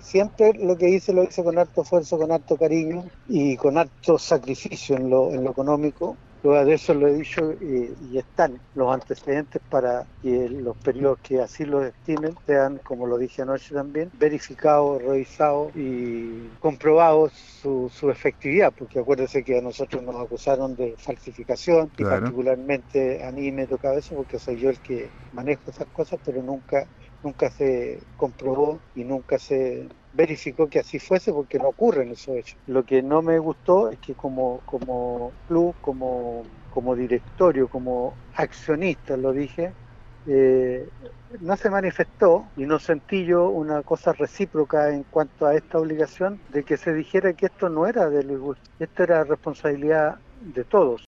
siempre lo que hice lo hice con harto esfuerzo, con harto cariño y con harto sacrificio en lo económico. Luego de eso lo he dicho y están los antecedentes para que los periodos que así lo estimen sean, como lo dije anoche también, verificados, revisados y comprobados su efectividad, porque acuérdense que a nosotros nos acusaron de falsificación y Claro. particularmente a mí me tocaba eso porque soy yo el que manejo esas cosas, pero nunca se comprobó y nunca se verificó que así fuese porque no ocurren esos hechos. Lo que no me gustó es que como club, como directorio, como accionista, lo dije, eh, no se manifestó y no sentí yo una cosa recíproca en cuanto a esta obligación de que se dijera que esto no era de Luis Guzmán, esto era responsabilidad de todos.